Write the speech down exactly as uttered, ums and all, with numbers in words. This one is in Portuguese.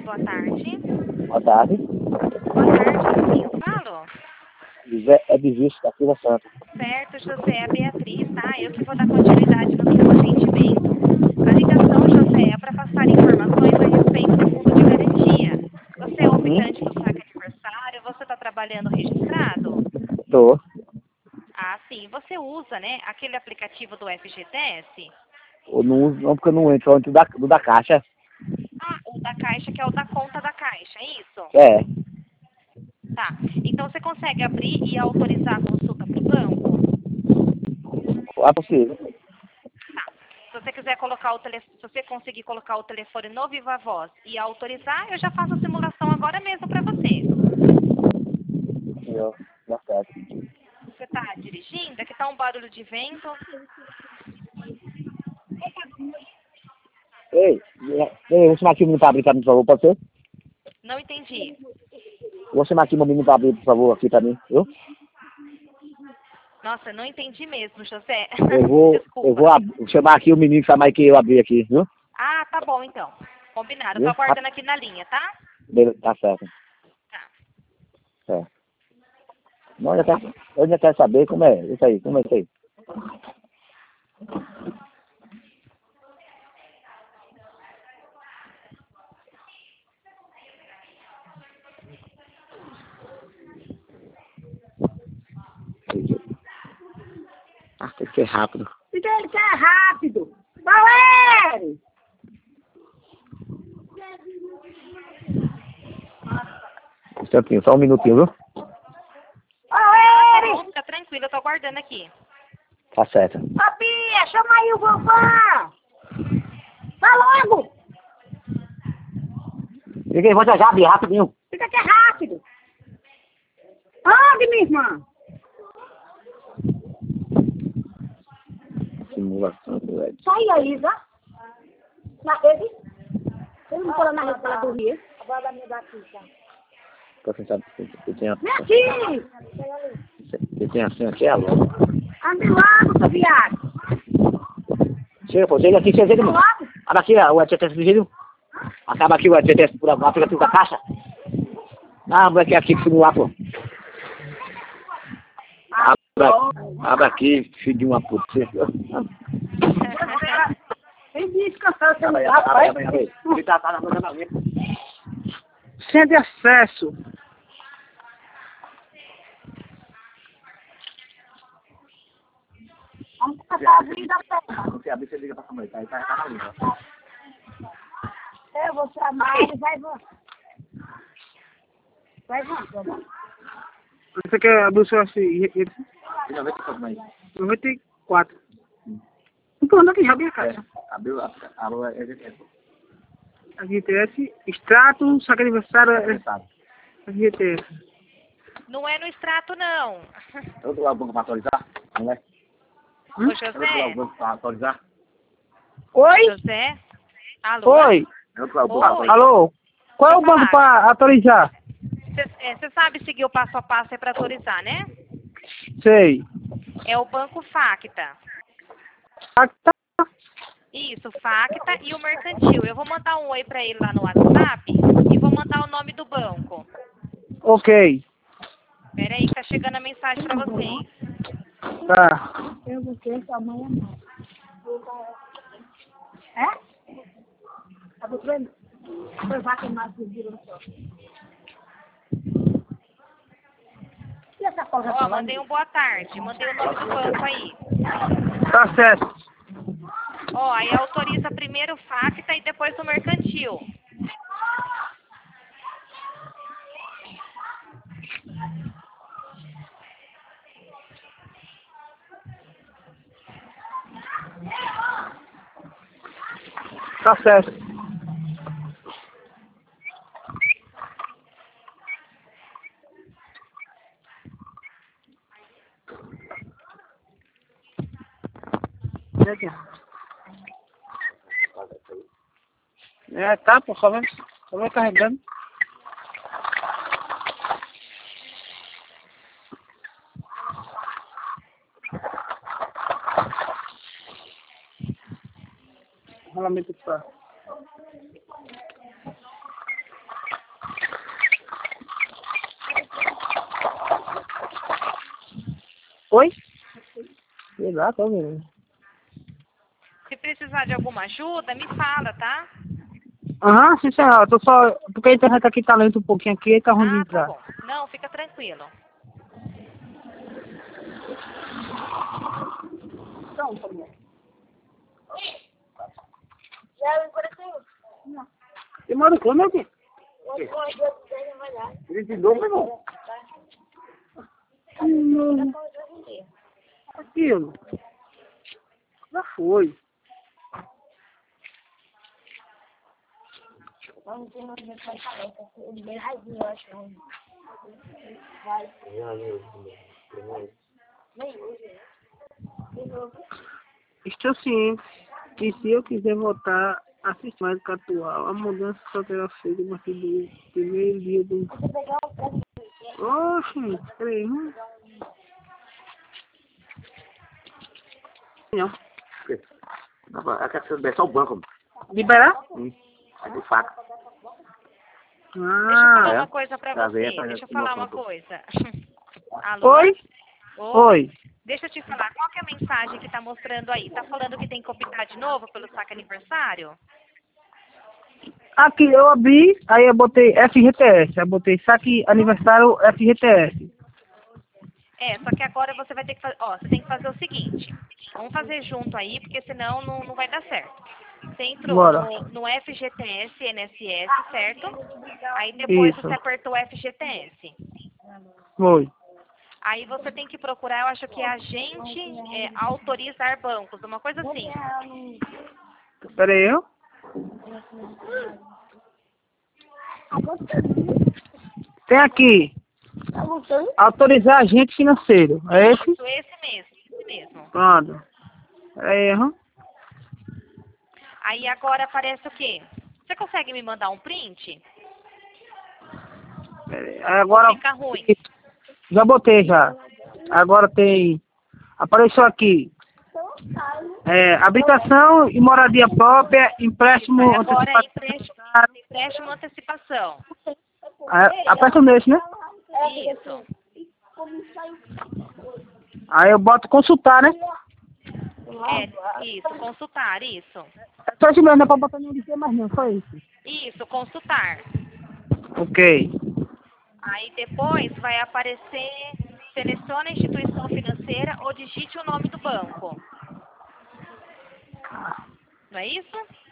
boa tarde. Boa tarde. Boa tarde, sim, eu falo. José é de Vista, da Silva Santa. Certo, José, é a Beatriz, tá? Eu que vou dar continuidade no seu atendimento. A ligação, José, é para passar informações a respeito do fundo de garantia. Você é optante do saque aniversário, você está trabalhando registrado? Tô. Ah, sim. Você usa, né, aquele aplicativo do F G T S? Eu não uso, não, porque eu não entro, só entro da, do da Caixa. Ah, o da Caixa, que é o da conta da Caixa, é isso? É. Tá. Então você consegue abrir e autorizar a consulta para o banco? É possível. Tá. Se você quiser colocar o telefone, se você conseguir colocar o telefone no Viva Voz e autorizar, eu já faço a simulação agora mesmo para você. Eu, dá certo. Você está dirigindo? Aqui está um barulho de vento. Ei, ei, vou chamar aqui o menino pra abrir pra mim, por favor, pode ser? Não entendi. Vou chamar aqui o menino pra abrir, por favor, aqui pra mim, viu? Nossa, não entendi mesmo, José. Eu vou, Desculpa. eu vou, ab- vou chamar aqui o menino que sabe mais que eu abrir aqui, viu? Ah, tá bom então. Combinado. Eu Viu? tô aguardando aqui na linha, tá? Beleza, tá certo. Tá. É. Não, eu, quero, eu ainda quero saber como é isso aí, como é isso aí. Ah, tem que ser rápido. E tem que ser rápido. Valério! Um instantinho, só um minutinho, viu? Valério! Fica tranquilo, eu tô aguardando aqui. Tá certo. Ô, Bia, chama aí o vovó! Vai logo! Liguei, vou já já abrir rapidinho. Fica que é rápido. Onde, minha irmã? Simulação do Ed. Sai aí, Isa. Na rede. Ele não pôr na rede pra ela dormir. Agora da minha daqui, tá? Tô pensando que tem a Vem aqui! que tem assim aqui, alô. Ande logo, seu viado. Chega, pô, chega aqui, chega, chega, Vai irmão. logo. Abre aqui ó, o E T S do vídeo. Acaba aqui o E T S por o aplicativo da caixa. Ah, vai aqui, aqui que simular, pô. Abra, abra aqui, filho de uma puta. Vem descansar o seu Abre aí, lugar, abre aí, pai. abre aí. Ele tá, tá na mão da minha. Sem de acesso. Vamos começar a abrir a perna. Você abrir, você liga pra sua mãe, tá? Tá, tá na linha. Eu vou chamar ele, vai, vó. Vai, vó. Você quer abrir o seu assim? Já vê que sua mãe. noventa e quatro. Então anda aqui, já abri a caixa. Abriu, abriu a E T S. A G T S, extrato, saque aniversário, é a G T S. Não é no extrato, não. Eu vou lá o banco pra atualizar, não é? Ô, Eu vou lá José. o banco pra atualizar. Oi? José. Alô? Oi? Eu vou lá o banco pra Oi. atualizar. Alô? Qual é o banco para atualizar? Você sabe seguir o passo a passo é para autorizar, né? Sei. É o Banco Facta. Ah, tá. Isso, Facta e o Mercantil. Eu vou mandar um oi para ele lá no WhatsApp e vou mandar o nome do banco. Ok. Espera aí que tá chegando a mensagem para vocês. Tá. Eu, você, sua mãe e a mãe. É? Tá procurando? Foi vaca mais que viram só. E essa folga Ó, mandei um boa tarde. Mandei o nome do banco aí. Tá certo. Ó, aí autoriza primeiro o Facta e depois o Mercantil. Tá certo. É, tá, pô, só vai, só vai carregando. Rolamento de pá. Oi? Sei lá, tô vendo. Se precisar de alguma ajuda, me fala, tá? Aham, sim, senhora. Tô só... Porque a internet aqui tá lenta um pouquinho aqui e tá ruim de Ah, tá entrar. bom. Não, fica tranquilo. Já me pareceu? Não. Você mora como aqui? trinta e dois, meu irmão. Hum, aquilo. Já foi. Vamos ter um dia de palestra. Ele bem raizinho, eu acho. Vai. Nem hoje. De novo. Estou ciente que se eu quiser voltar a sistemática atual, a mudança só terá feito a partir do primeiro dia do... Você pegar o prato. Oxe, peraí, hum. Não. Não, a questão é só o banco. Mano. Liberar? Hum. Aí do faca. Deixa eu falar Ah, uma coisa pra Tá você. vendo, tá Deixa eu vendo? falar uma Nossa, coisa. Alô? oi? Oi. Deixa eu te falar, qual que é a mensagem que tá mostrando aí? Tá falando que tem que optar de novo pelo saque aniversário? Aqui eu abri, aí eu botei F G T S, aí eu botei saque aniversário F G T S. É, só que agora você vai ter que fazer, ó, você tem que fazer o seguinte, vamos fazer junto aí, porque senão não, não vai dar certo. Você entrou Bora. no, no F G T S, N S S, certo? Aí depois Isso. você apertou F G T S. Foi. Aí você tem que procurar, eu acho que é agente é, autorizar bancos, uma coisa assim. Peraí, eu. Tem aqui, Tá voltando? autorizar agente financeiro. É esse? Isso, esse mesmo, esse mesmo. Pronto. Peraí, aham. Aí agora aparece o quê? Você consegue me mandar um print? Peraí. Aí agora, Fica ruim. já botei já. Agora tem, apareceu aqui, é, habitação e moradia própria, empréstimo Aí agora é antecipado. empréstimo, empréstimo antecipação. Aí, aperta nesse, né? Isso. Aí eu boto consultar, né? É, isso, consultar, isso. Só isso mesmo, não é pra botar nenhum de mais não, só isso. Isso, consultar. Ok. Aí depois vai aparecer, selecione a instituição financeira ou digite o nome do banco. Não é isso?